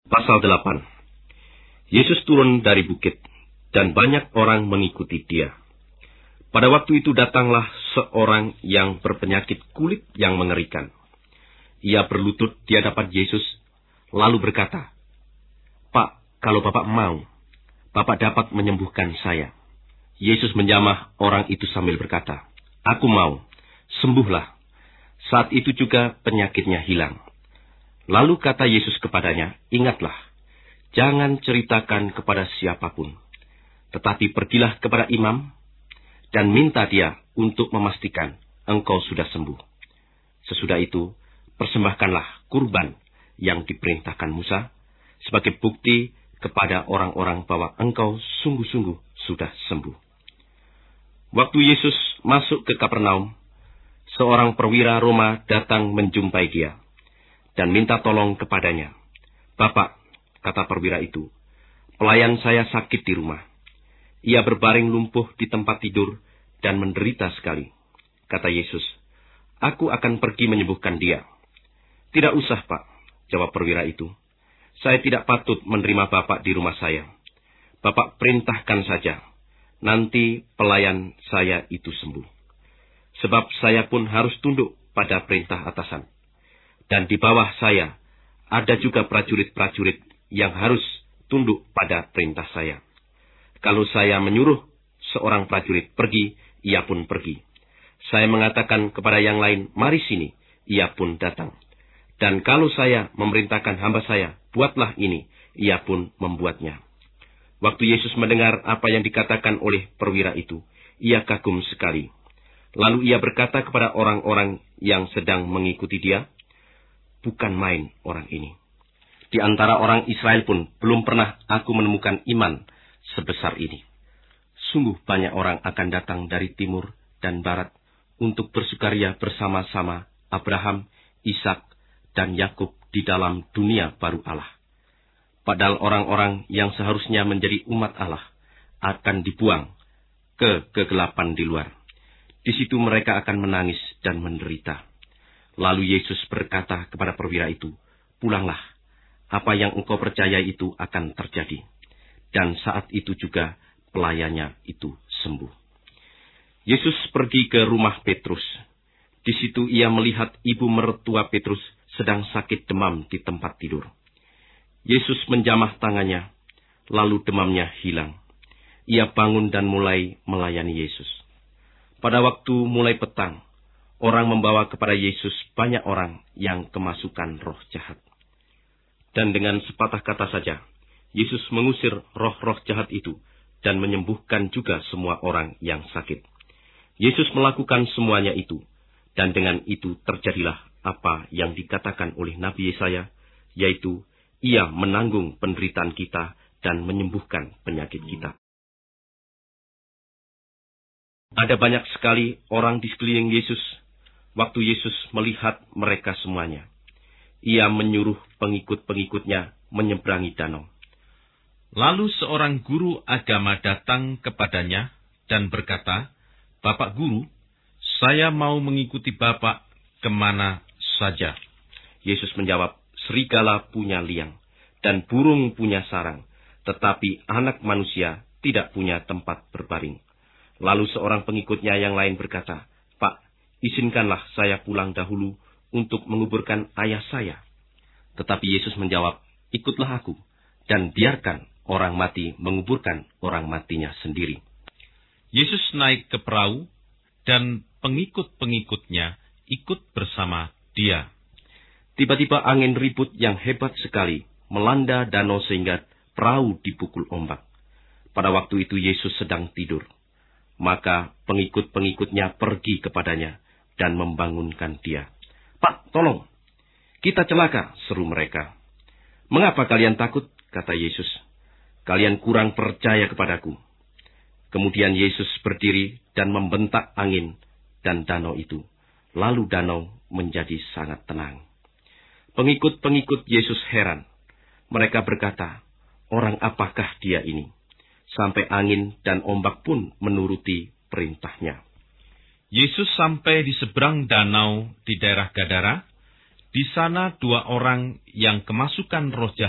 Pasal 8. Yesus turun dari bukit, dan banyak orang mengikuti dia. Pada waktu itu datanglah seorang yang berpenyakit kulit yang mengerikan. Ia berlutut di hadapan Yesus, lalu berkata, "Pak, kalau Bapak mau, Bapak dapat menyembuhkan saya." Yesus menjamah orang itu sambil berkata, "Aku mau, sembuhlah." Saat itu juga penyakitnya hilang. Lalu kata Yesus kepadanya, "Ingatlah, jangan ceritakan kepada siapapun, tetapi pergilah kepada imam dan minta dia untuk memastikan engkau sudah sembuh. Sesudah itu, persembahkanlah kurban yang diperintahkan Musa sebagai bukti kepada orang-orang bahwa engkau sungguh-sungguh sudah sembuh." Waktu Yesus masuk ke Kapernaum, seorang perwira Roma datang menjumpai dia dan minta tolong kepadanya. "Bapak," kata perwira itu, "pelayan saya sakit di rumah. Ia berbaring lumpuh di tempat tidur dan menderita sekali." Kata Yesus, "Aku akan pergi menyembuhkan dia." "Tidak usah, Pak," jawab perwira itu. "Saya tidak patut menerima Bapak di rumah saya. Bapak perintahkan saja, nanti pelayan saya itu sembuh. Sebab saya pun harus tunduk pada perintah atasan. Dan di bawah saya ada juga prajurit-prajurit yang harus tunduk pada perintah saya. Kalau saya menyuruh seorang prajurit pergi, ia pun pergi. Saya mengatakan kepada yang lain, 'Mari sini,' ia pun datang. Dan kalau saya memerintahkan hamba saya, 'Buatlah ini,' ia pun membuatnya." Waktu Yesus mendengar apa yang dikatakan oleh perwira itu, ia kagum sekali. Lalu ia berkata kepada orang-orang yang sedang mengikuti dia, "Bukan main orang ini. Di antara orang Israel pun belum pernah aku menemukan iman sebesar ini. Sungguh banyak orang akan datang dari timur dan barat untuk bersukaria bersama-sama Abraham, Ishak, dan Yakub di dalam dunia baru Allah. Padahal orang-orang yang seharusnya menjadi umat Allah akan dibuang ke kegelapan di luar. Di situ mereka akan menangis dan menderita." Lalu Yesus berkata kepada perwira itu, "Pulanglah, apa yang engkau percaya itu akan terjadi." Dan saat itu juga pelayannya itu sembuh. Yesus pergi ke rumah Petrus. Di situ ia melihat ibu mertua Petrus sedang sakit demam di tempat tidur. Yesus menjamah tangannya, lalu demamnya hilang. Ia bangun dan mulai melayani Yesus. Pada waktu mulai petang, orang membawa kepada Yesus banyak orang yang kemasukan roh jahat. Dan dengan sepatah kata saja, Yesus mengusir roh-roh jahat itu dan menyembuhkan juga semua orang yang sakit. Yesus melakukan semuanya itu, dan dengan itu terjadilah apa yang dikatakan oleh Nabi Yesaya, yaitu Ia menanggung penderitaan kita dan menyembuhkan penyakit kita. Ada banyak sekali orang di sekeliling Yesus. Waktu Yesus melihat mereka semuanya, Ia menyuruh pengikut-pengikutnya menyeberangi danau. Lalu seorang guru agama datang kepadanya dan berkata, "Bapak Guru, saya mau mengikuti Bapak kemana saja." Yesus menjawab, "Serigala punya liang, dan burung punya sarang, tetapi anak manusia tidak punya tempat berbaring." Lalu seorang pengikutnya yang lain berkata, "Pak, izinkanlah saya pulang dahulu untuk menguburkan ayah saya." Tetapi Yesus menjawab, "Ikutlah aku, dan biarkan orang mati menguburkan orang matinya sendiri." Yesus naik ke perahu, dan pengikut-pengikutnya ikut bersama dia. Tiba-tiba angin ribut yang hebat sekali melanda danau sehingga perahu dipukul ombak. Pada waktu itu Yesus sedang tidur. Maka pengikut-pengikutnya pergi kepadanya dan membangunkan dia. "Pak, tolong, kita celaka," seru mereka. "Mengapa kalian takut?" kata Yesus. "Kalian kurang percaya kepadaku." Kemudian Yesus berdiri dan membentak angin dan danau itu. Lalu danau menjadi sangat tenang. Pengikut-pengikut Yesus heran. Mereka berkata, "Orang apakah dia ini? Sampai angin dan ombak pun menuruti perintahnya." Yesus sampai di seberang danau di daerah Gadara. Di sana 2 orang yang kemasukan roh jahat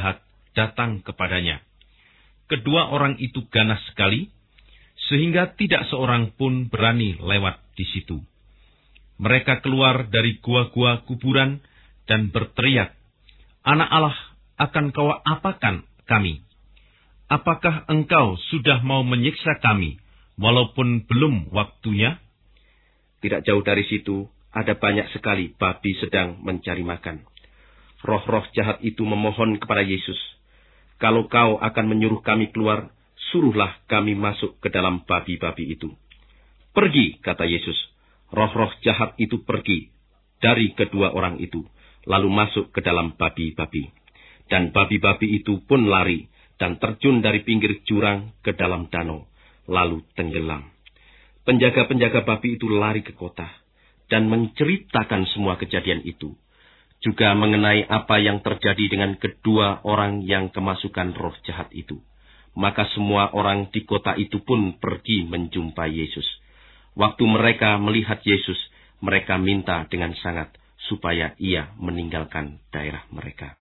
datang kepadanya. Kedua orang itu ganas sekali, sehingga tidak seorang pun berani lewat di situ. Mereka keluar dari gua-gua kuburan dan berteriak, "Anak Allah, akan kau apakan kami? Apakah engkau sudah mau menyiksa kami, walaupun belum waktunya?" Tidak jauh dari situ, ada banyak sekali babi sedang mencari makan. Roh-roh jahat itu memohon kepada Yesus, "Kalau kau akan menyuruh kami keluar, suruhlah kami masuk ke dalam babi-babi itu." "Pergi," kata Yesus. Roh-roh jahat itu pergi dari kedua orang itu, lalu masuk ke dalam babi-babi. Dan babi-babi itu pun lari dan terjun dari pinggir jurang ke dalam danau, lalu tenggelam. Penjaga-penjaga babi itu lari ke kota dan menceritakan semua kejadian itu, juga mengenai apa yang terjadi dengan kedua orang yang kemasukan roh jahat itu. Maka semua orang di kota itu pun pergi menjumpai Yesus. Waktu mereka melihat Yesus, mereka minta dengan sangat supaya ia meninggalkan daerah mereka.